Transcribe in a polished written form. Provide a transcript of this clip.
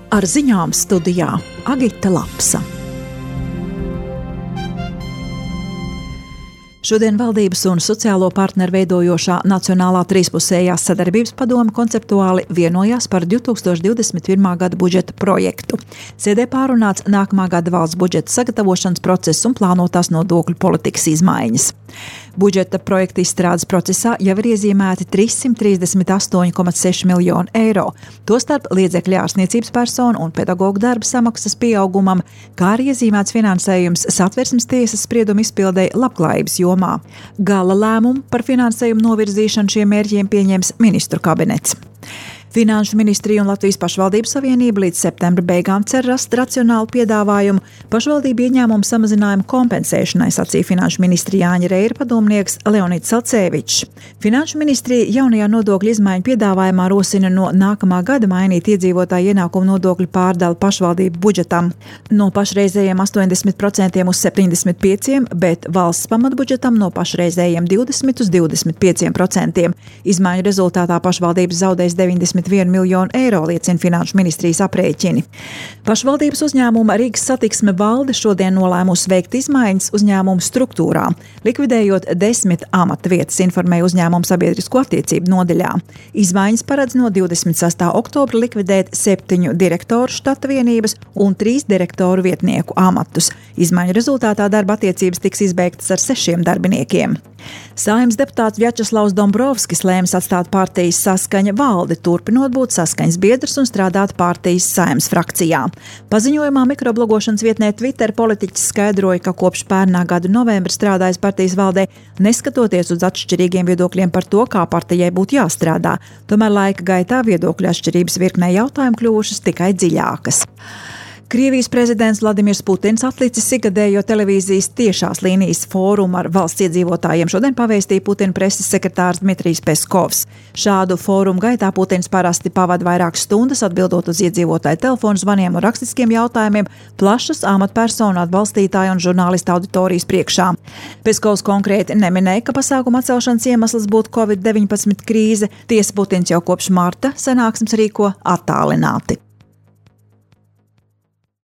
Ar ziņām studijā Agita Lapsa. Šodien Valdības un sociālo partneru veidojošā Nacionālā trīspusējās sadarbības padome konceptuāli vienojās par 2021. gada budžeta projektu. Sēdē pārunāts nākamā gada valsts budžeta sagatavošanas process un plānotās nodokļu politikas izmaiņas. Budžeta projekta izstrādes procesā jau ir iezīmēti 338,6 miljoni eiro, tostarp līdzekļu ārstniecības personu un pedagoģu darba samaksas pieaugumam, kā arī iezīmēts finansējums Satversmes tiesas spriedumu izpildei labklājības jomā. Gala lēmumu par finansējumu novirzīšanu šiem mērķiem pieņems ministru kabinets. Finanšu ministrija un Latvijas pašvaldības savienība līdz septembra beigām cer rast racionālu piedāvājumu pašvaldību ieņēmumu samazinājumu kompensēšanai, sacīja Finanšu ministrija Jāņa Reira padomnieks Leonids Salcevičs. Finanšu ministrija jaunajā nodokļu izmaiņu piedāvājumā rosina no nākamā gada mainīt iedzīvotāju ienākumu nodokļu pārdali pašvaldību budžetam no pašreizējiem 80% uz 75%, bet valsts pamatbudžetam no pašreizējiem 20% uz 25%. Izmaiņu rezultātā pašvaldības zaudēs 91 miljonu eiro, liecina Finanšu ministrijas aprēķini. Pašvaldības uzņēmuma Rīgas satiksme valde šodien nolēmusi veikt izmaiņas uzņēmumu struktūrā, likvidējot 10 amata vietas, informēja uzņēmumu sabiedrisko attiecību nodaļā. Izmaiņas paredz no 26. oktobra likvidēt 7 direktoru štata vienības un 3 direktoru vietnieku amatus. Izmaiņu rezultātā darba attiecības tiks izbeigtas ar 6 darbiniekiem. Saeimas deputāts Vjačeslavs Dombrovskis lēmis atstāt partijas Saskaņa valdi, turpinot būt Saskaņas biedrs un strādāt partijas Saeimas frakcijā. Paziņojumā mikroblogošanas vietnē Twitter politiķis skaidroja, ka kopš pērnā gada novembra strādājis partijas valdē, neskatoties uz atšķirīgiem viedokļiem par to, kā partijai būtu jāstrādā. Tomēr laika gaitā viedokļu atšķirības virknē jautājumu kļuvušas tikai dziļākas. Krievijas prezidents Vladimirs Putins atlicis ikgadējo televīzijas tiešās līnijas fórumu ar valsts iedzīvotājiem. Šodien pavēstīja Putina preses sekretārs Dmitrijs Peskovs. Šādu fórumu gaitā Putins parasti pavada vairākas stundas atbildot uz iedzīvotāju telefonu zvaniem un rakstiskiem jautājumiem plašas amatpersonu atbalstītāju un žurnālistu auditorijas priekšā. Peskovs konkrēti neminēja, ka pasākuma atcelšanas iemesls būtu Covid-19 krīze. Tiesa Putins jau kopš marta sanāksmes rīko attālināti.